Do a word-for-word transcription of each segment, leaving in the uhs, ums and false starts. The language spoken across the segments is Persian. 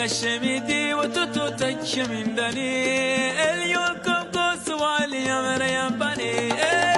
شمیدی و تو تو تک میندنی الیون کم کو سوالی مریم بنی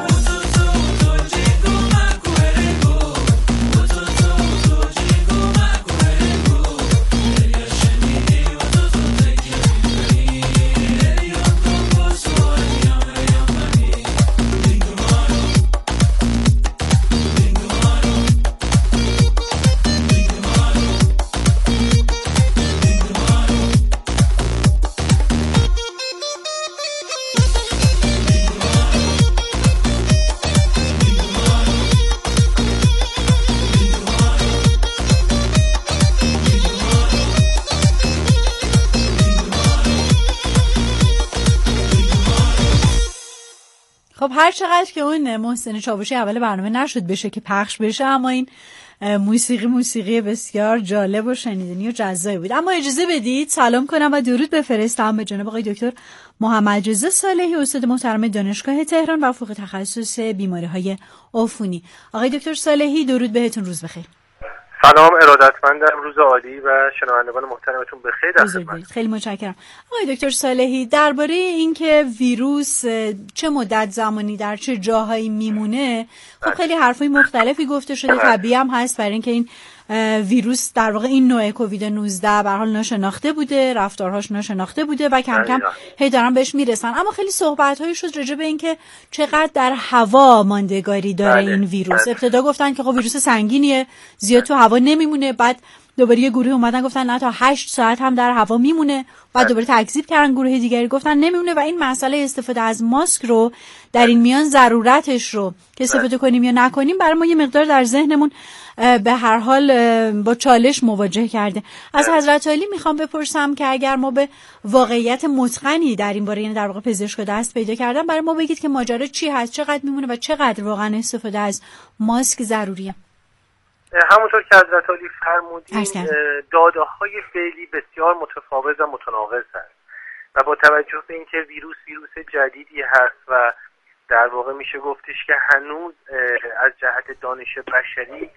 خب هر چقدر که اون محسن چاوشی اول برنامه نشد بشه که پخش بشه، اما این موسیقی موسیقی بسیار جالب و شنیدنی و جذابی بود. اما اجازه بدید سلام کنم و درود بفرستم به جناب آقای دکتر محمد رضا صالحی، استاد محترم دانشگاه تهران و فوق تخصص بیماری‌های عفونی. آقای دکتر صالحی درود بهتون، روز بخیر. سلام، ارادتمندم، روز عالی و شنوندگان محترمتون بخیر. خیلی متشکرم. آقای دکتر صالحی، درباره اینکه ویروس چه مدت زمانی در چه جاهایی میمونه، خب خیلی حرفای مختلفی گفته شده. طبیعی هم هست برای اینکه این ویروس در واقع این نوع کووید نوزده به هر حال ناشناخته بوده، رفتارهاش ناشناخته بوده و کم کم هی دارن بهش میرسن. اما خیلی صحبت‌هایی شد راجع به اینکه چقدر در هوا ماندگاری داره این ویروس. ابتدا گفتن که خب ویروس سنگینیه، زیاد تو هوا نمیمونه، بعد دوباره یه گروه اومدن گفتن نه تا هشت ساعت هم در هوا میمونه، بعد دوباره تکذیب کردن گروه دیگری گفتن نمیمونه. و این مسئله استفاده از ماسک رو در این میان ضرورتش رو که استفاده کنیم یا نکنیم برای ما یه مقدار در ذهنمون به هر حال با چالش مواجه کرده. از حضرت عالی میخوام بپرسم که اگر ما به واقعیت متقنی در این باره، یعنی در واقع پزشک دست پیدا کردن، برای ما بگید که ماجرا چی هست، چقدر میمونه و چقدر واقعا استفاده از ماسک ضروریه. همونطور که حضرت عالی فرمودین، داده‌های فعلی بسیار متفاوت و متناقض هست و با توجه به اینکه ویروس ویروس جدیدی هست و در واقع میشه گفتش که هنوز از جهت دانش بشری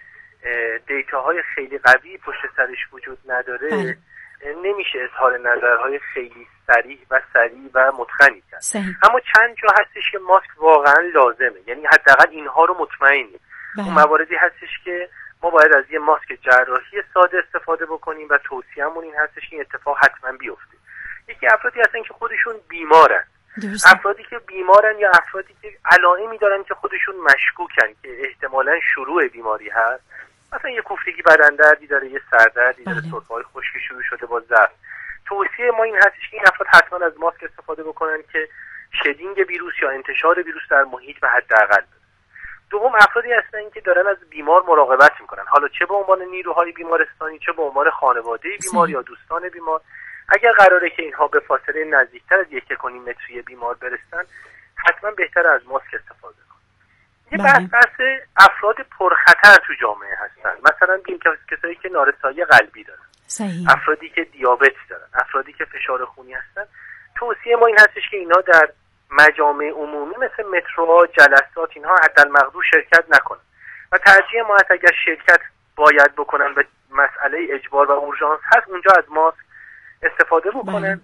دیتاهای خیلی قوی پشت سرش وجود نداره، بله. نمیشه اظهار نظرهای خیلی صریح و سریع و متقنی کرد. اما چند جا هستش که ماسک واقعا لازمه، یعنی حداقل اینها رو مطمئنیم. اون مواردی هستش که ما باید از یه ماسک جراحی ساده استفاده بکنیم و توصیه‌مون این هستش این اتفاق حتما بیفته. یکی افرادی هستن که خودشون بیمارن، درسته. افرادی که بیمارن یا افرادی که علائمی دارن که خودشون مشکوکن که احتمالاً شروع بیماری هست، مثلا یه کوفتگی بدن‌دردی داره، یه سردردی داره، سرفه‌های خشکی شروع شده با ضعف، توصیه ما این هستش که این افراد حتما از ماسک استفاده بکنن که شدینگ ویروس یا انتشار ویروس در محیط به حداقل. دوم، افرادی هستن که دارن از بیمار مراقبت میکنن، حالا چه به عنوان نیروهای بیمارستانی، چه به عنوان خانواده بیمار یا دوستان بیمار. اگر قراره که اینها به فاصله نزدیکتر از یک کنیم متری بیمار برسن، حتما بهتر از ماسک استفاده کنن. یه بحث بحث افراد پرخطر تو جامعه هستن، مثلا بیم کسایی که نارسایی قلبی دارن، صحیح. افرادی که دیابت دارن، افرادی که فشار خونی هستن. توصیه ما این هستش که اینها در مجامع عمومی مثل متروها، جلسات، اینها حداقل شرکت نکنن و ترجیح ما هست اگر شرکت باید بکنن به مسئله اجبار و اورژانس هست، اونجا از ماسک استفاده بکنن.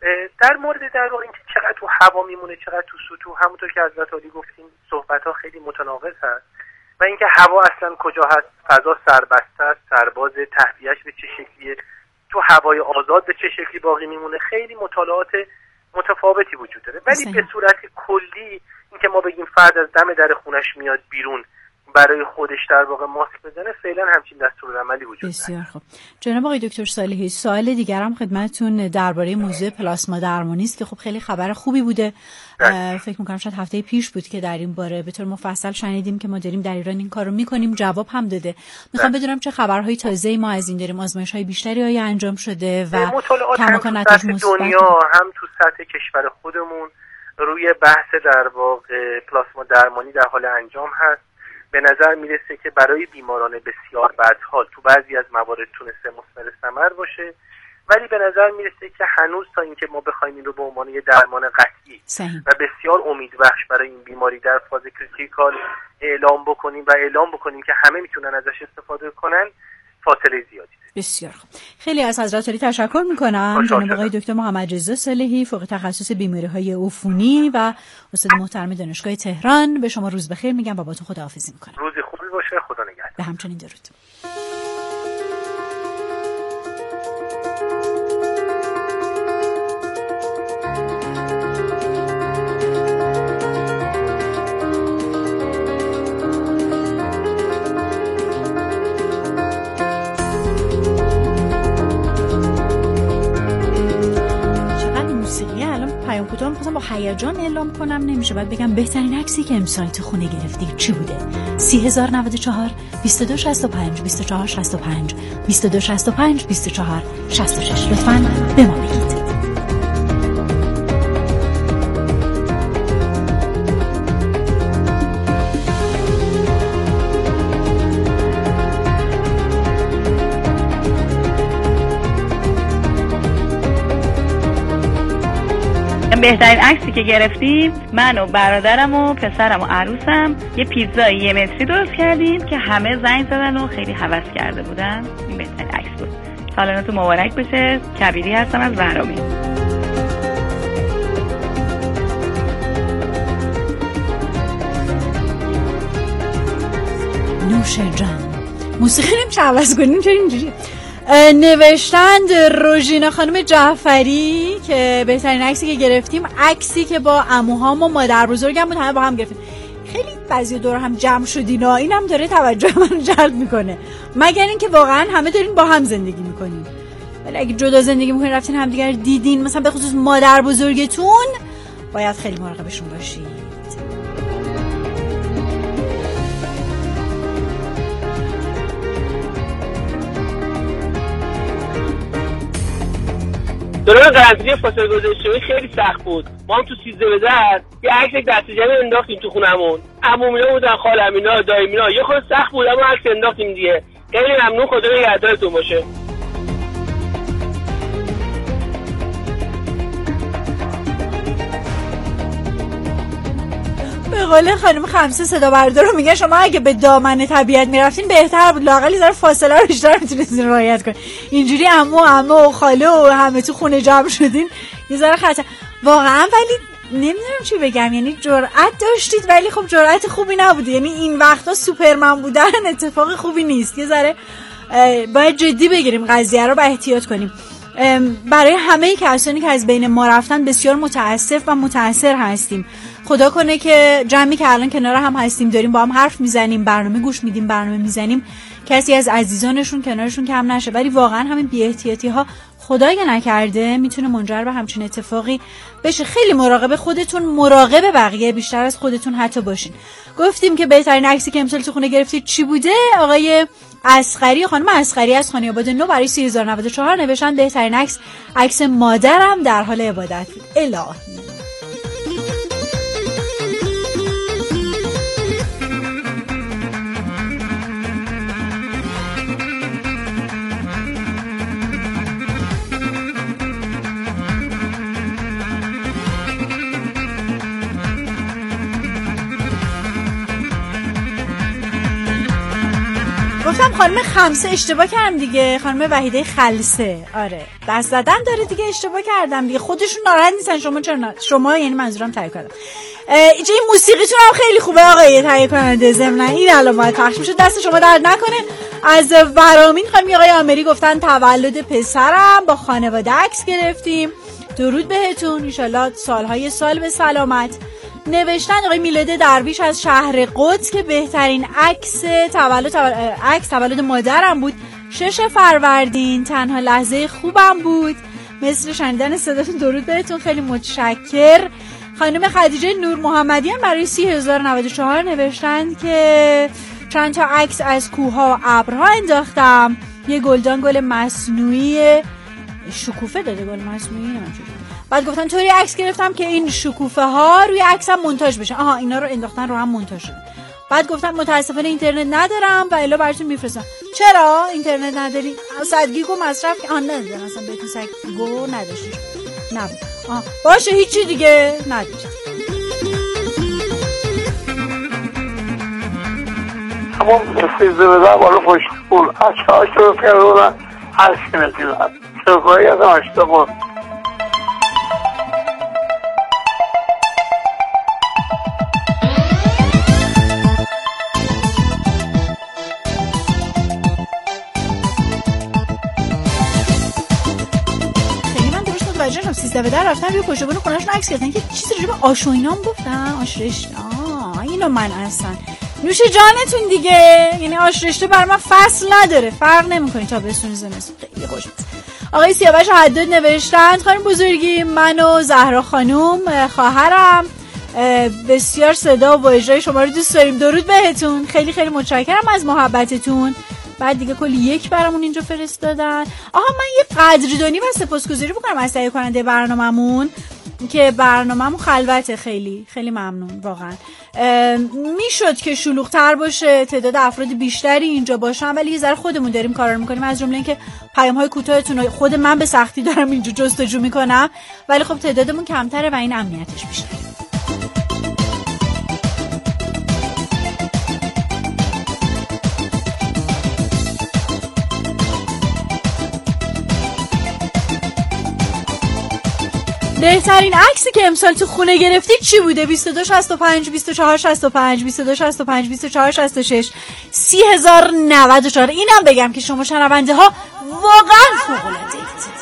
در مورد در واقع اینکه چقدر تو هوا میمونه، چقدر تو سطوح، همونطور که حضرت عالی گفتیم صحبت‌ها خیلی متناقض هست و اینکه هوا اصلا کجا هست، فضا سربسته است، سرباز تهویه‌اش به چه شکلیه، تو هوای آزاد به چه شکلی باقی میمونه، خیلی مطالعات متفاوتی وجود داره. ولی به صورت کلی اینکه ما بگیم فرد از دم در خونش میاد بیرون برای خودش در واقع ماسک بزنه، فعلا همچین دستورالعملی وجود نداره. بسیار خوب. جناب آقای دکتر صالحی، سوال دیگرم خدمتتون درباره موضوع پلاسما درمانی است که خب خیلی خبر خوبی بوده. فکر می‌کنم شاید هفته پیش بود که در این باره به طور مفصل شنیدیم که ما داریم در ایران این کارو می‌کنیم، جواب هم داده. می‌خوام بدونم چه خبرهای تازه‌ای ما از این داریم، آزمایش‌های بیشتری آیا انجام شده و کماکان نتایج مثبت دنیا هم تو سطح کشور خودمون روی بحث در واقع پلاسما درمانی در حال انجام هست. به نظر میرسه که برای بیماران بسیار بدحال تو بعضی از موارد تونسته مثمر ثمر باشه، ولی به نظر میرسه که هنوز تا اینکه ما بخوایم این رو به عنوان یه درمان قطعی صحیح. و بسیار امیدبخش برای این بیماری در فاز کریتیکال اعلام بکنیم و اعلام بکنیم که همه میتونن ازش استفاده کنن، فاصله زیادی. بسیار خوب. خیلی از حضرت عالی تشکر میکنم. جناب آقای دکتر محمد رضا صالحی، فوق تخصص بیماری‌های عفونی و استاد محترم دانشگاه تهران، به شما روز بخیر میگم و باهاتون خداحافظی میکنم. روزی خوبی باشه، خدا نگهدار. به همچنین درود. پیام کوتاه می‌خواستم با هیجان اعلام کنم، نمیشه، باید بگم بهترین عکسی که امسال تو خونه گرفتید چی بوده؟ سی هزار و نود و چهار بیست و دو شصت و پنج بیست و چهار شصت و پنج بیست و دو شصت و پنج بیست و چهار شصت و شش لطفاً به ما بگید. بهترین عکسی که گرفتیم، من و برادرم و پسرم و عروسم یه پیتزا یه متری درست کردیم که همه زنگ زدن و خیلی هوس کرده بودن. این بهترین عکس بود. سالانتون مبارک بشه. کبیری هستم از ورامین. نوش جان. موسیقی نمیشه عوض کنیم، چرا اینجوری؟ نوشتند روژینا خانم جعفری که بهترین عکسی که گرفتیم عکسی که با عموهام و مادر بزرگم بود، همه با هم گرفتیم. خیلی بعضی دور هم جمع شدینا، اینم داره توجه من جلب میکنه، مگر اینکه واقعا همه دارین با هم زندگی میکنین. ولی اگه جدا زندگی میکنین، رفتین همدیگر دیدین، مثلا به خصوص مادر بزرگتون، باید خیلی مراقبشون باشید. دوران قرنطینه فاصله گذاری اجتماعی خیلی سخت بود. ما هم تو سیزده به در یه عکس دست جمعی انداختیم تو خونمون. عمومینا بودن، خاله‌مینا، دایمینا. یه خورده سخت بود اما عکس انداختیم دیگه. خیلی ممنون، خدا نگهدارتون باشه. به قول خانم خمسه صدا بردار رو میگه شما اگه به دامن طبیعت میرفتین بهتر بود، لااقل در فاصله رو بیشتر میتونستین رعایت کنین. اینجوری عمو عمو و خاله و همه تو خونه جمع شدین، یه ذره خطر واقعا. ولی نمیدونم چی بگم، یعنی جرأت داشتید ولی خب جرأت خوبی نبود. یعنی این وقتا سوپرمن بودن اتفاق خوبی نیست. یه ذره باید جدی بگیریم قضیه رو و احتیاط کنیم. برای همه کسانی که از بین ما رفتن بسیار متاسف و متاثر هستیم. خدا کنه که جمعی که الان کنار هم هستیم، داریم با هم حرف میزنیم، برنامه گوش میدیم، برنامه میزنیم، کسی از عزیزانشون کنارشون کم نشه. ولی واقعا همین بی‌احتیاطی ها خدای نکرده میتونه منجر به همچین اتفاقی بشه. خیلی مراقب خودتون، مراقب بقیه بیشتر از خودتون حتی باشین. گفتیم که بهترین عکسی که امسال تو خونه گرفتید چی بوده؟ آقای اصغری، خانم اصغری از خانی‌آباد نو برای سی هزار و نود و چهار نوشتن بهترین عکس عکس مادرم در حال عبادت. الهی گفتم خانم خمسه اشتباه کردم دیگه، خانم وحیده خلسه. آره دست زدن داره دیگه، اشتباه کردم دیگه. خودشون ناراحت نیستن، شما چرا نا... شما یعنی منظورم تایید کردم. اینجا این موسیقیتون هم خیلی خوبه آقای تهیه کننده، ضمن این علامت پخش میشه، دست شما درد نکنه. از ورامین خانم آقای آمری گفتن تولد پسرم با خانواده عکس گرفتیم، درود بهتون، ان شاءالله سالهای سال به سلامت. نوشتن آقای میلاد درویش از شهر قدس که بهترین عکس تولد عکس تولد مادرم بود، شش فروردین، تنها لحظه خوبم بود. مثل شنیدن صداتون، درود بهتون، خیلی متشکر. خانم خدیجه نور محمدیان برای سی هزار و نود و چهار نوشتن که چند تا عکس از کوه‌ها و ابرها انداختم، یه گلدان گل مصنوعی شکوفه داده، گل مصنوعی نمی‌دونم. بعد گفتن طوری عکس گرفتم که این شکوفه ها روی عکسم مونتاژ بشه. آها اینا رو انداختن رو هم مونتاژ شده. بعد گفتن متاسفانه اینترنت ندارم و الا براتون میفرستم. چرا اینترنت نداری؟ صد گیگو مصرف آن ندادم، مثلا بهتون صد گیگو نداشتید. نبود. آه باشه هیچی دیگه نداشت. همون سیزده به در بالا پشت پول بچه ها شروع کرده بودن عکس می‌گیرن شکایی از آشتا بود. سیزده به در رفتن روی پشت بون خونه‌شون عکس گرفتن که چیزی راجع به آش و اینام گفتن. آش رشته. آه اینو من اصلا نوش جانتون دیگه. یعنی آش رشته بر من فصل نداره، فرق نمی‌کنه تا بسون زمستون. خیلی خوشمزه. آقای سیاوش حداد نوشتن خانم بزرگی من و زهرا خانم خواهرم بسیار صدا و اجرای شما رو دوست داریم. درود بهتون. خیلی خیلی متشکرم از محبتتون. بعد دیگه کلی یک برامون اینجا فرستادن. آها من یه قدردانی و سپاسگزاری بکنم از تهیه کننده برنامه‌مون که برنامه‌مون خلوته. خیلی خیلی ممنون واقعا. میشد که شلوغ‌تر باشه، تعداد افراد بیشتری اینجا باشن، ولی یه ذره خودمون داریم کارا رو می‌کنیم، از جمله اینکه پیام‌های کوتاهتون رو خود من به سختی دارم اینجا جستجو می‌کنم، ولی خب تعدادمون کمتره و این امنیتش بیشتره. بهترین عکسی که امسال تو خونه گرفتید چی بوده؟ بیست و دو شصت و پنج بیست و چهار شصت و پنج بیست و دو شصت و پنج بیست و چهار شصت و شش سی هزار و نود و چهار. اینم بگم که شما شنونده ها واقعا فوق‌العاده اید.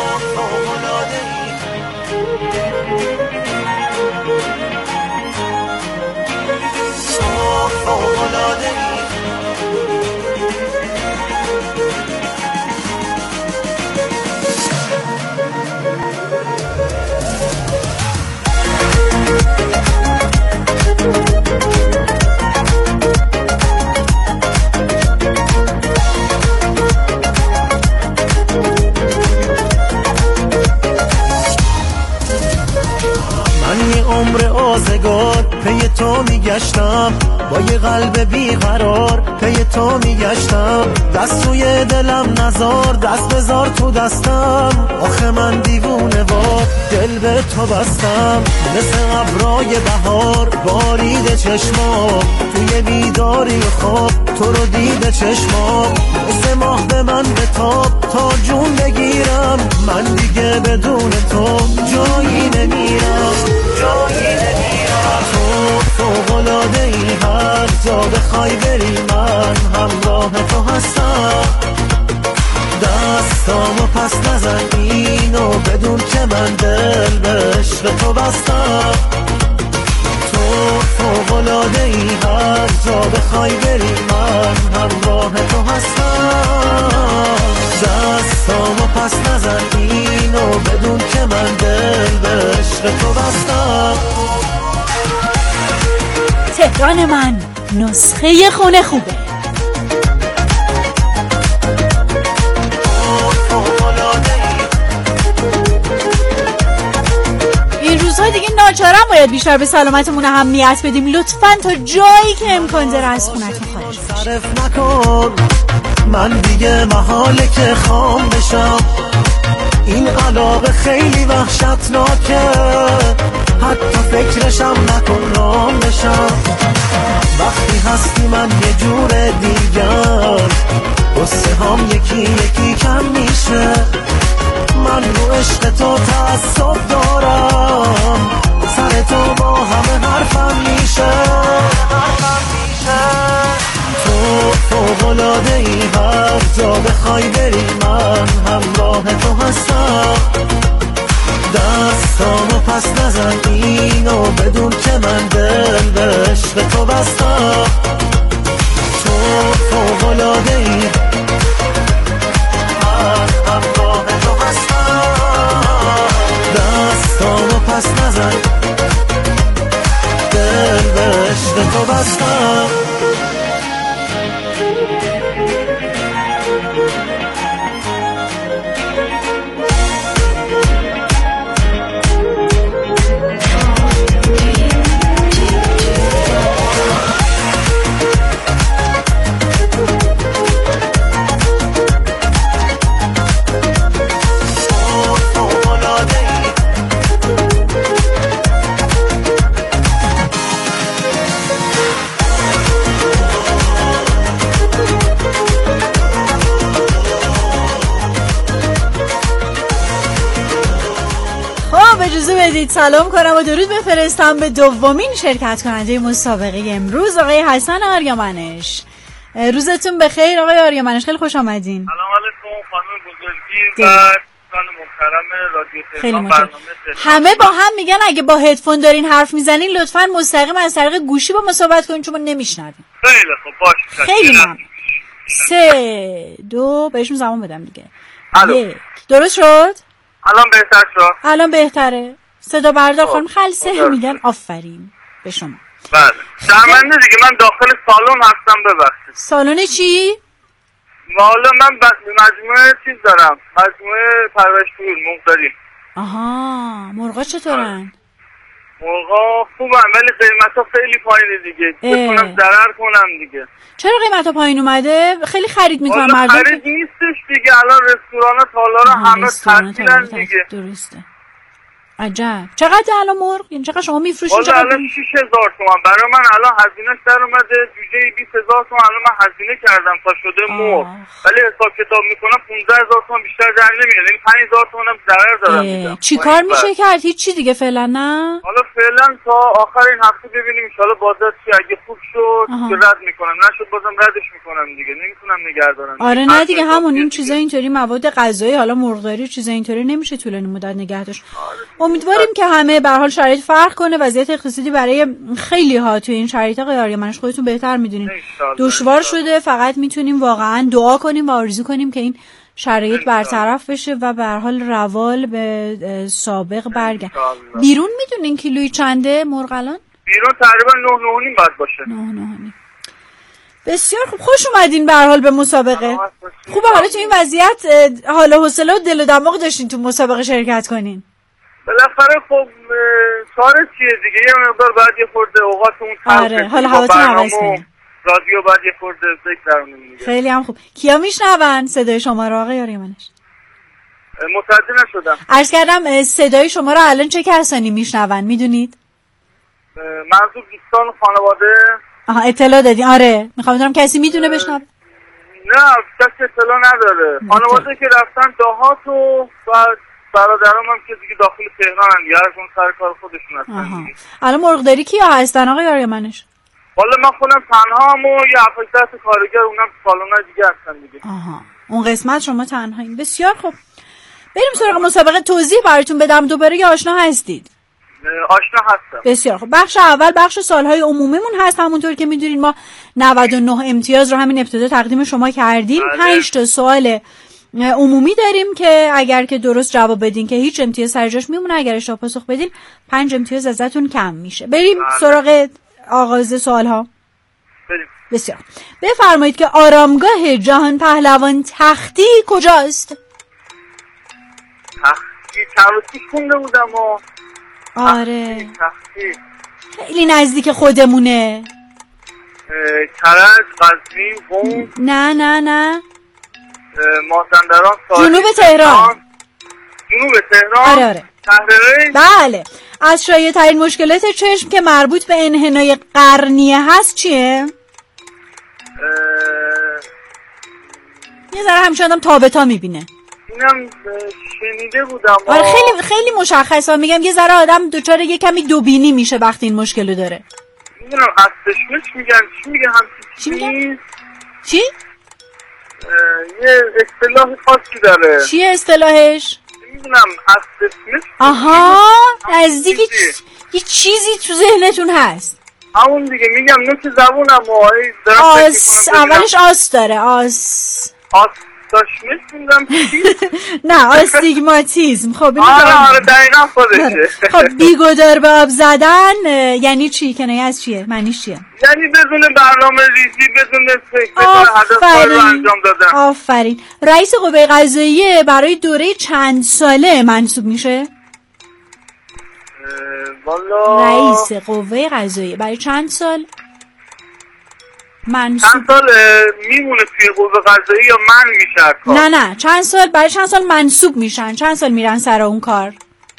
عمر آزگار پی تو میگشتم، با یه قلب بیقرار پی تو میگشتم، دست روی دلم نزار، دست بذار تو دستم، آخه من دیوونه وار دل به تو بستم، مثل ابرای بهار بارید چشمام، توی بیداری خواب تو رو دید چشمام، مثل ماه به من بتاب تا جون بگیرم، من دیگه بدون تو جایی نمیرم، جایی نمیرم. تو فوق‌العاده ای، هر جا بخوای بری من همراه تو هستم، دستامو پس نزن اینو بدون که من دل به عشق تو بستم، تو فوق‌العاده ای، هر جا بخوای بری من همراه تو هستم، دستامو پس نزن اینو بدون که من دل به عشق تو بستم. تهران من نسخه خونه خوبه. این روزها دیگه ناچارم باید بیشتر به سلامتمون اهمیت بدیم. لطفاً تا جایی که امکان داره از خونتون خارج نکن، من دیگه محاله که خام بشم، این علاقه خیلی وحشتناکه، حتی فکرشم نکن رام بشم، وقتی هستی من یه جور دیگر، قصه هم یکی یکی کم میشه، من رو عشق تو تعصب دارم، سر تو با همه حرفم میشه، تو فوق‌العاده ای، هر جا بخوای بری من همراه تو هستم، دستامو پس نزن اینو بدون که من دل به عشق تو بستم، تو فوق‌العاده ای، من همراه تو هستم، دستامو پس نزن دل به عشق تو بستم. بدید سلام کنم و درود بفرستم به دومین شرکت کننده مسابقه امروز آقای حسن آریامنش. روزتون بخیر آقای آریامنش، خیلی خوش آمدین. سلام علیکم خانم بزرگی و دوستان محترم رادیو تهران. برنامه همه با هم میگن اگه با هدفون دارین حرف میزنین لطفاً مستقیم از طریق گوشی با ما صحبت کنین چون ما نمیشنویم. خیلی خوب باشه. خیلی ممنون. سه دو بهشون زمان بدم دیگه. الو. یک درست شد؟ الان بهتر شد؟ الان بهتره. صدا بردار خانم خلصه میگن آفرین به شما. بله. شرمنده دیگه من داخل سالن هستم ببخشید. سالن چی؟ والا من ب... مجموعه چیز دارم. مجموعه پرورش طیور مرغداری. آها، مرغا چطورن؟ مرغا خوبن ولی قیمتا خیلی پایینه دیگه. بتونم ضرر کنم دیگه. چرا قیمتا پایین اومده؟ خیلی خرید میکنن مردم. والا خرید نیستش دیگه. الان رستوران تالارا همه تعطیلن دیگه. درسته. عجب. چقدر الان مرغ؟ یعنی چقدر شما میفروشین؟ والا الان شش هزار تومان برای من الان هزینه‌اش در اومده. جوجه بیست هزار تومان الان من هزینه کردم تا شده مرغ. ولی حساب کتاب میکنم پانزده هزار تومان بیشتر در نمیاد. یعنی پنج هزار تومان هم ضرر دارم میدم. چیکار میشه کرد؟ هیچ چی دیگه فعلا نه؟ حالا فعلا تا آخر این هفته ببینیم ان شاءالله بازار چی. اگه خوب شد که رد میکنم، نشد بازم ردش میکنم دیگه. نمیتونم نگه دارم. آره نه دیگه همون این چیزا اینطوری مواد غذایی حالا مرغداری چیزا اینطوری نمیشه طولانی مدت نگه داشت. امیدواریم که همه به هر حال شرایط فرق کنه. وضعیت اقتصادی برای خیلی ها توی این شرایط آقای آریامنش خودتون بهتر میدونین دشوار شده. فقط میتونیم واقعا دعا کنیم و آرزو کنیم که این شرایط برطرف بشه و به هر حال روال به سابق برگرده. بیرون میدونین کیلویی چنده مرغ الان؟ بیرون تقریبا نه نه و نیم باید باشه. نه نه و نیم. بسیار خوب، خوش اومدین به هر حال به مسابقه. خوبه حالا تو این وضعیت حال و حوصله و دل و دماغ داشتین تو مسابقه شرکت کنین؟ بالاخره خب کار چیه دیگه. یه مقدار بعد یه خورده اوقاتمون تلخ. آره حالا هواتون عوض کنه. رادیو بعد یه خورده ذکرمون میگه. خیلی هم خوب. کیا میشنون صدای شما رو آقای آریامنش؟ متوجه نشدم. عرض کردم صدای شما رو الان چه کسانی میشنون میدونید؟ منظور دوستان و خانواده. آها اطلاع دادی. آره میخوام بدونم کسی میدونه بشنوه؟ نه کسی اطلاع نداره. خانواده که رفتن دهات و بعد برادرام هم که دیگه داخل تهران هم دیگه هرشون سر کار خودشون هستن دیگه. الان مرغداری کیا هستن آقای آریامنش؟ والا من خودم تنها هم و یه هفت کارگر اونم سالن‌های دیگه هستن دیگه. آها اون قسمت شما تنهایین. بسیار خوب، بریم سراغ مسابقه. توضیح براتون بدم دوباره یا آشنا هستید؟ آشنا هستم. بسیار خوب. بخش اول بخش سالهای عمومیمون هست. همونطور که میدونین ما نود و نه امتیاز رو همین ابتدا تقدیم شما کردیم. پنج تا سوال عمومی داریم که اگر که درست جواب بدین که هیچ امتیاز سر جاش میمونه، اگر اشتباه پاسخ بدین پنج امتیاز ازتون کم میشه. بریم بله. سراغ آغاز سوال ها. بریم. بسیار. بفرمایید که آرامگاه جهان پهلوان تختی کجاست؟ تختی چند خونده بودم و آره تختی خیلی نزدیک خودمونه. کرج، قزوین، قم. نه نه نه مازندران، جنوب تهران. جنوب تهران. آره آره. تحریری. بله. از شایع ترین مشکلات چشم که مربوط به انحنای قرنیه هست چیه؟ اه... یه ذره همیشه آدم تابتا میبینه. اینم شنیده بودم. آره خیلی خیلی مشخصه. میگم یه ذره آدم دچار یه کمی دوبینی میشه وقتی این مشکلو داره. میدونم استشمش میگن. چی میگن همچین چی میگن؟ چی؟ یه اصطلاح خاصی داره. چیه اصطلاحش؟ میدونم استشمش. آها نزدیک یه چیزی تو ذهنتون هست. همون دیگه میگم نوک زبونم و آس اولش آس داره. آس آس داشمش میدونم چی؟ نه آستیگماتیزم. خب آره آره دقیقا خودشه. خب بیگدار به آب زدن یعنی چی؟ کنایه از چیه؟ معنیش چیه؟ یعنی بدون برنامه ریزی، بدون فکر هدف کار رو انجام دادن. آفرین. رئیس قوه قضاییه برای دوره چند ساله منصوب میشه؟ والا رئیس قوه قضاییه برای چند سال منصوب؟ چند سال میمونه توی قوه قضاییه یا من میشه کار؟ نه نه چند سال برای چند سال منصوب میشن؟ چند سال میرن سر اون کار؟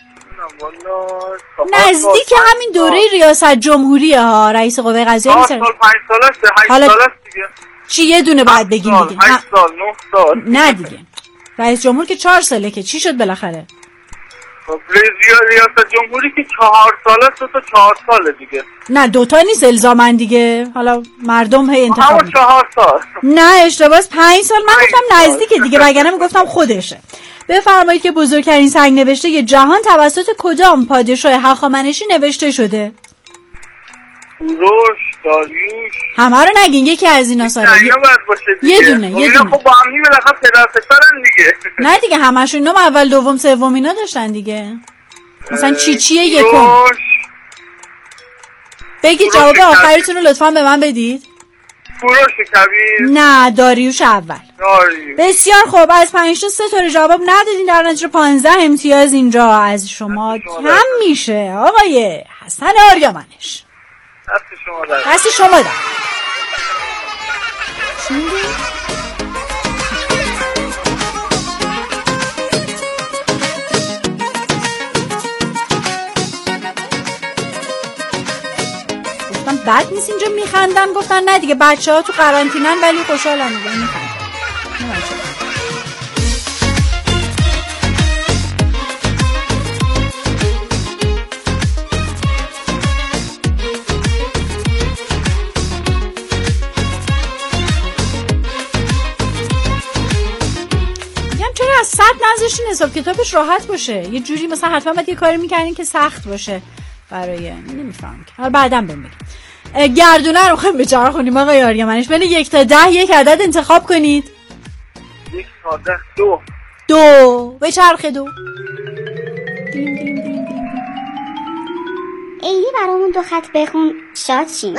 نزدیک همین دوره ریاست جمهوریه ها. رئیس قوه قضاییه میشه سال پنج سال است هشت حالا... سال است دیگه. چی یه دونه باید بگیم دیگه؟ هشت سال نه سال نه دیگه رئیس جمهور که چهار ساله که چی شد بالاخره؟ ریاست جمهوری که چهار ساله تو تا چهار ساله دیگه. نه دوتا نیست الزامن دیگه، حالا مردم هی انتخاب همون چهار سال. نه اشتباهه، پنج سال. من گفتم نزدیکه دیگه، وگرنه میگفتم خودشه. بفرمایید که بزرگترین سنگ نوشته جهان توسط کدام پادشاه هخامنشی نوشته شده؟ کوروش، داریوش. همه رو نگین، یکی از اینا سارا. اینا باید باشه دیگه. یه دونه یه دونه. خب با هم نیمه لقب پدر پسرن دیگه. نه دیگه همشون اینا اول دوم سوم اینا داشتن دیگه. مثلا چی چیه یکم. بگید جواب آخرتون رو لطفاً به من بدید. کوروش کبیر. نه داریوش اول. داریوش. بسیار خوب، از پنج تا سه تا جواب ندادین، در نتیجه پانزده امتیاز اینجا از شما کم میشه آقای حسن آریامنش. دست شما در. دست شما در. گفتم بد نیست اینجا میخندن، گفتن نه دیگه بچه ها تو قرنطینن ولی خوشحالن دیگه میخندن. از صد نذاشتین حساب کتابش راحت باشه، یه جوری مثلا حتما باید یه کاری میکنین که سخت باشه برای نمیفهم که حالا بعدم بهم بگید. گردونه رو خواهیم بچرخونیم آقای آریامنش، بین یک تا ده یک عدد انتخاب کنید. یک تا ده دو. دو بچرخه دو. ایدی برامون دو خط بخون شاد شیم.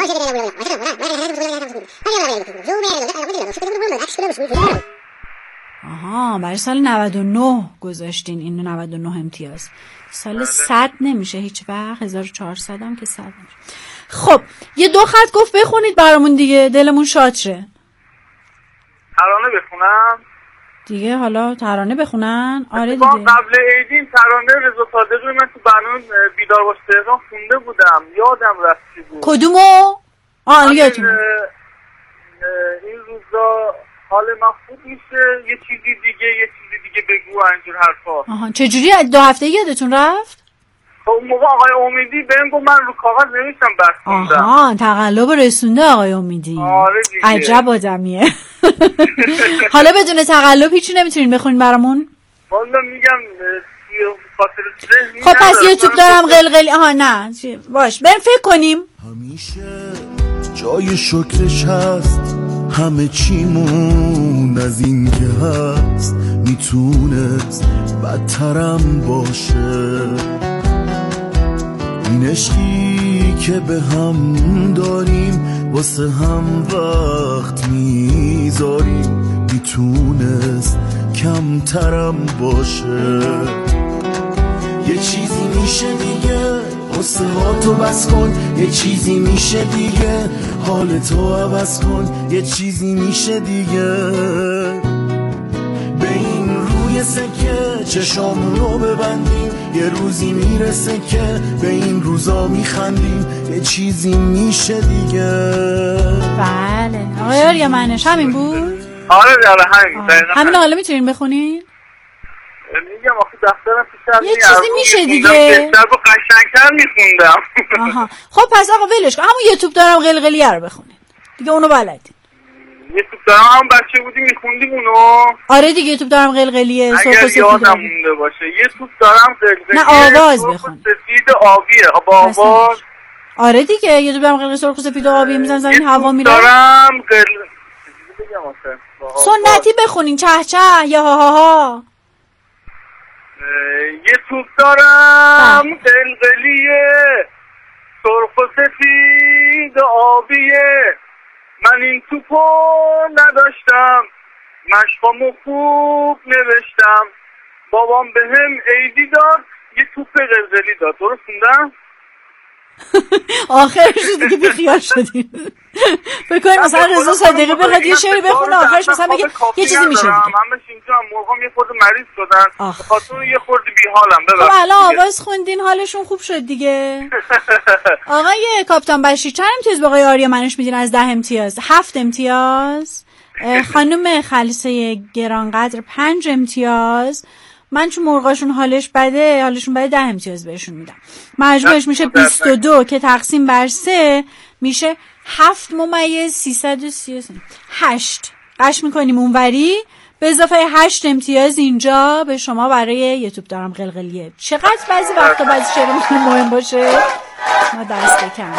آها برای سال نود و نه گذاشتین اینو، نود و نه امتیاز. سال صد نمیشه هیچ وقت، هزار و چهارصد هم که صد نمیشه. خب یه دو خط گفت بخونید برامون دیگه، دلمون شاد شه. ترانه بخونم دیگه؟ حالا ترانه بخونن؟ آره دیگه. قبل عیدین ترانه رضا صادقی من تو برنامه بیدار باش تهران خونده بودم، یادم رفت چی بود. کدومو؟ آه یادتون این روزا حال من خوب میشه، یه چیزی دیگه یه چیزی دیگه بگو، اینجور حرفا. آها چجوری دو هفته یادتون رفت؟ خب اون موقع آقای امیدی بهم گفت من رو کاغذ نمیشم بس خوندم. آها تقلب رسونده آقای امیدی. آره دیگه. عجب آدمیه. حالا بدون تقلب هیچی نمیتونین بخونین برامون؟ والا میگم خاطر ذهنی. خب پس یه توپ دارم قلقلی. آها نه باش بریم فکر کنیم. همیشه جای شکرش هست، همه چیمون از این که هست میتونست بدترم باشه. این عشقی که به هم داریم واسه هم وقت میذاریم میتونست کمترم باشه. یه چیزی میشه دیگه قصه ها تو بس کن، یه چیزی میشه دیگه حالتو عوض کن، یه چیزی میشه دیگه. به این روی سکه چشامونو ببندیم، یه روزی میرسه که به این روزا میخندیم، یه چیزی میشه دیگه. بله آقای آریامنش همین بود؟ آره آره همین بود. همین حالا میتونین بخونین؟ میگم آخه دفترم پیشم یه چیزی میشه دیگه. بهتر با قشنگتر میخوندم. آها خب پس آقا ولش کن، همون یه توپ دارم قلقلیه رو بخونین دیگه، اونو بلدین. یه توپ دارم هم بچه بودی میخوندیم اونو. آره دیگه یه توپ دارم قلقلیه سرخ و سفید. اگر یادم مونده باشه یه توپ دارم قلقلیه. نه آواز بخون. سفید آبیه با آواز. آره دیگه یه توپ دارم قلقلی سرخ و سفید آبیه میزن زمین هوا میره. یه توپ دارم قلقلی سنتی بخونین چه چه یا ها ها ها. یه توپ دارم قلقلیه سرخ و سفید آبیه، من این توپو نداشتم مشقامو خوب نوشتم، بابام به هم عیدی داد یه توپ قلقلی داد. درست خوندم؟ آخرش دیگه بیخیال شدیم. بکنیم مثلا رضا صادقی بخواد یه شعری بخونه آخرش مثلا بگه یه چیزی میشه دیگه. همش اینجا مرغام یه خورده مریض شدن به خاطر یه خورده بیحالم. ببخشید. خب الان آواز خوندین حالشون خوب شد دیگه. آقای کاپیتان بشیر چند امتیاز به آقای آریامنش میدین از ده امتیاز؟ هفت امتیاز. خانم خلیصه گرانقدر پنج امتیاز. من چون مرغاشون حالش بده حالشون بده ده امتیاز بهشون میدم. مجموعش میشه بیست و دو که تقسیم بر سه میشه هفت ممیز سیصد و سی و سه. هشت قش میکنیم اونوری به اضافه هشت امتیاز اینجا به شما برای یوتیوب دارم قلقلیه. چقدر بعضی وقتا بعضی شعر میتونه مهم باشه. ما دست بکنم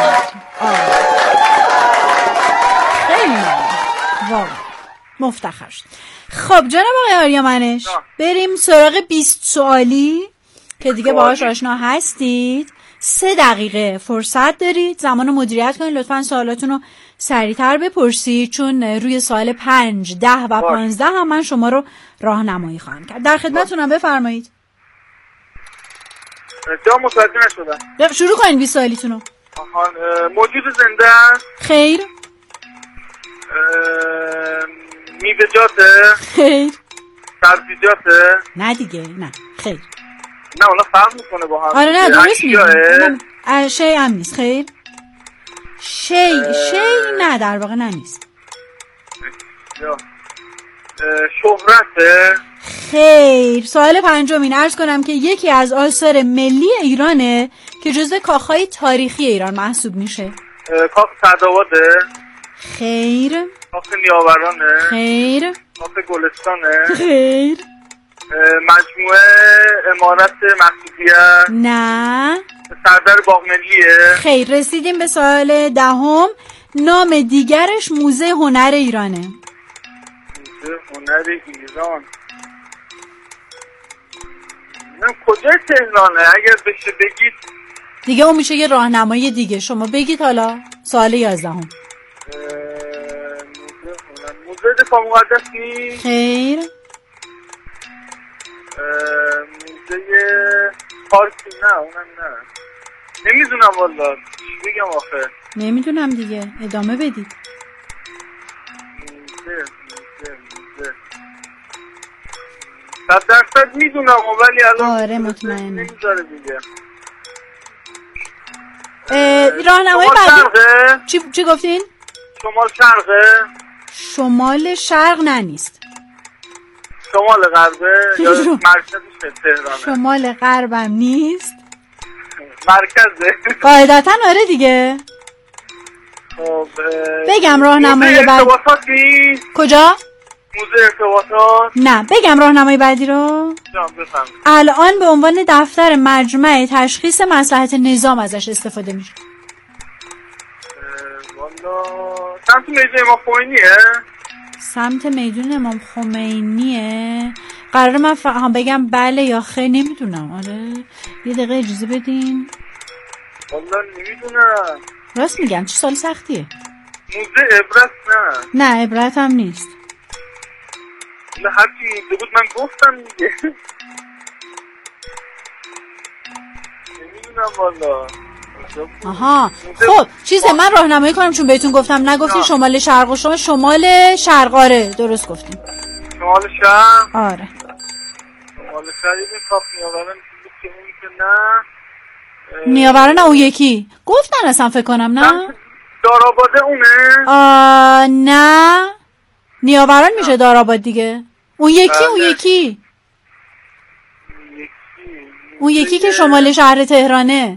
خیلی واقعا مفتخر شد. خب جناب آقای آریامنش بریم سراغ بیست سوالی که دیگه باهاش آشنا هستید. سه دقیقه فرصت دارید، زمان رو مدیریت کنید. لطفاً سوالاتون رو سریعتر بپرسید چون روی سوال پنج، ده و پانزده هم من شما رو راهنمایی خواهم کرد. در خدمتتونم، بفرمایید. جا متوجه نشدم. شروع کنید بیست سوالیتون رو. موجود زنده است؟ خیر. میوه‌جاته؟ خیر. سبزیجاته؟ نه دیگه، نه خیر. نه اونا فرق میکنه با هم. آره نه درست میگه. شی هم نیست. خیر. شی شی نه در واقع نه نیست. شهرته؟ خیر. سوال پنجمین عرض کنم که یکی از آثار ملی ایرانه که جزو کاخهای تاریخی ایران محسوب میشه. کاخ سعدآباده؟ خیر. کاخ نیاورانه؟ خیر. کاخ گلستانه؟ خیر. مجموعه امارت مسعودیه؟ نه. سردر باغ ملیه؟ خیر. رسیدیم به سوال دهم. نام دیگرش موزه هنر ایرانه. موزه هنر ایران من کجای تهرانه؟ اگر بشه بگید دیگه اون میشه یه راهنمایی دیگه. شما بگید حالا. سوال یازدهم. موزه هنر موزه دفاع مقدس نیست؟ خیر. موزه پارکی؟ نه اونم نه. نمیدونم والا چی بگم آخه. نمیدونم دیگه، ادامه بدید. موزه موزه موزه صد درصد میدونم ولی الان آره مطمئنه نمیذاره دیگه. راهنمای بعدی چی چی گفتین؟ شمال شرقه؟ شمال شرق نه نیست. شمال غربه یا مرکزش تهرانه؟ شمال غربم نیست. مرکزه؟ قاعدتا آره دیگه. خب بگم راهنمای بعدی کجا؟ موزه ارتباطات؟ نه بگم راهنمای بعدی رو. جان بفهم. الان به عنوان دفتر مجمع تشخیص مصلحت نظام ازش استفاده میشه. والا سمت میدون امام خمینیه؟ سمت میدون امام خمینیه؟ قراره من فهم بگم بله یا خیر نمیدونم. آره یه دقیقه اجازه بدین. والا نمیدونم. راست میگم چه سال سختیه. موزه عبرت نه؟ نه عبرت هم نیست. نه هرچی موزه بود من گفتم دیگه. نمیدونم والا. آها خب چیزه من راهنمایی کنم چون بهتون گفتم نگفتین شمال شرق و شما شمال شرق. آره درست گفتیم. شمال شرق؟ آره شمال شرق. این کاخ نیاوران که اون که نه نیاوران اون یکی گفتن اصلا فکر کنم نه دارآباده اونه؟ آه نه نیاوران میشه دارآباد دیگه. اون یکی اون یکی اون یکی که شمال شهر تهرانه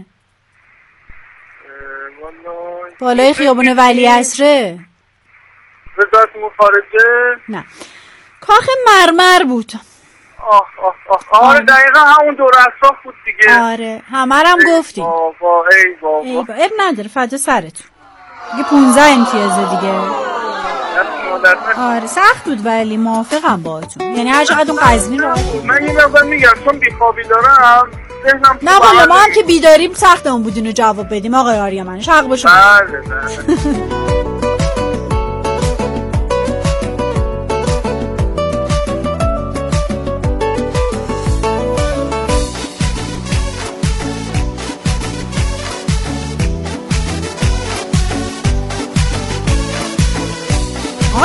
بالای خیابون ولیعصره. وزارت مخارجه؟ نه کاخ مرمر بود. آه آه آه آره دقیقا همون دور اطراف بود دیگه. آره همه هم گفتیم. بابا ای بابا ای بابا اب نداره فدا سرتون. دیگه پونزده امتیازه دیگه. آره سخت بود ولی موافقم باهاتون. یعنی هر چقدر اون قزوین راحت بود. من یه مقدار میگم چون بیخوابی دارم ذهنم نه والا ما هم که بیداریم سختمون بود اینو جواب بدیم آقای آریامنش. حق با شما. بله بله